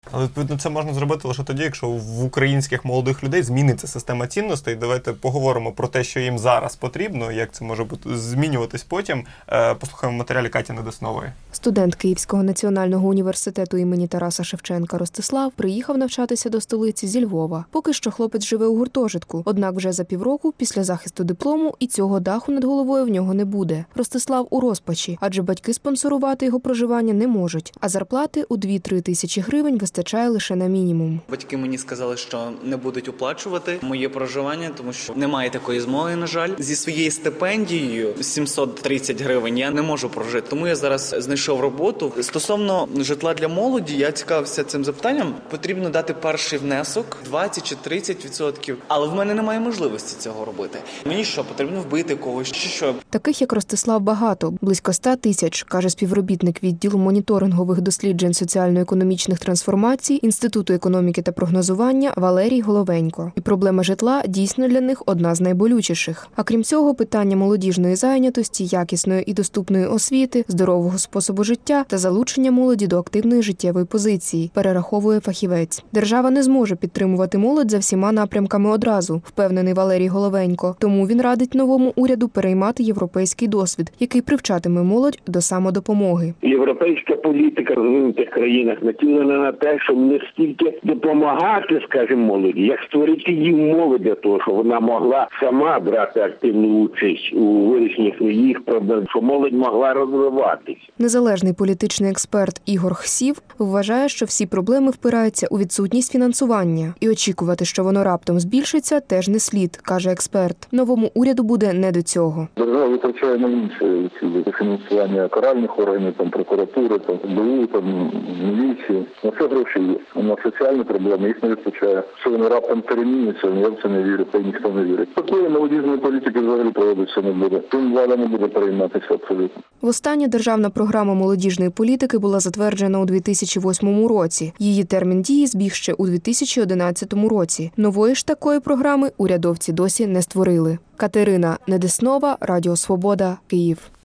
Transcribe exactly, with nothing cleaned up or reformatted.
Але, відповідно, це можна зробити лише тоді, якщо в українських молодих людей зміниться система цінностей. Давайте поговоримо про те, що їм зараз потрібно, як це може бути змінюватись потім. Послухаємо в матеріалі Каті Недеснової. Студент Київського національного університету імені Тараса Шевченка Ростислав приїхав навчатися до столиці зі Львова. Поки що хлопець живе у гуртожитку, однак вже за півроку після захисту диплому і цього даху над головою в нього не буде. Ростислав у розпачі, адже батьки спонсорувати його проживання не можуть, а зарплати у дві-три тисячі гривень вистачає лише на мінімум. Батьки мені сказали, що не будуть оплачувати моє проживання, тому що немає такої змоги, на жаль. Зі своєю стипендією сімсот тридцять гривень я не можу прожити, тому я зараз знайшов роботу. Стосовно житла для молоді, я цікавився цим запитанням. Потрібно дати перший внесок двадцять чи тридцять відсотків, але в мене немає можливості цього робити. Мені що, потрібно вбити когось чи що? Таких, як Ростислав, багато. Близько ста тисяч, каже співробітник відділу моніторингових досліджень соціально-економічних трансформацій Інституту економіки та прогнозування Валерій Головенько. І проблема житла дійсно для них одна з найболючіших. А крім цього, питання молодіжної зайнятості, якісної і доступної освіти, здорового способу життя та залучення молоді до активної життєвої позиції, перераховує фахівець. Держава не зможе підтримувати молодь за всіма напрямками одразу, впевнений Валерій Головенько. Тому він радить новому уряду переймати європейський досвід, який привчатиме молодь до самодопомоги. Європейська політика в розвинутих країнах націлена на те, щоб не стільки допомагати, скажімо, молоді, як створити їм умови для того, щоб вона могла сама брати активну участь у вирішенні своїх проблем, щоб молодь могла розвиватись. Незалежний політичний експерт Ігор Хсів вважає, що всі проблеми впираються у відсутність фінансування. І очікувати, що воно раптом збільшиться, теж не слід, каже експерт. Новому уряду буде не до цього. Держава витрачає на інші цілі фінансування каральних органів, там, прокуратури, там, ДУ, там, міліції. На це гроші є. На соціальні проблеми їх не вистачає. Що вони раптом переміняться, я в це не вірю, та й ніхто не вірить. Такої молодіжної політики взагалі проводитися не буде. Тим влада не буде перейматися абсолютно. Востаннє державна програма молодіжної політики була затверджена у дві тисячі восьмому році. Її термін дії збіг ще у дві тисячі одинадцятому році. Нової ж такої програми урядовці досі не створили. Катерина Недеснова, Радіо Свобода, Київ.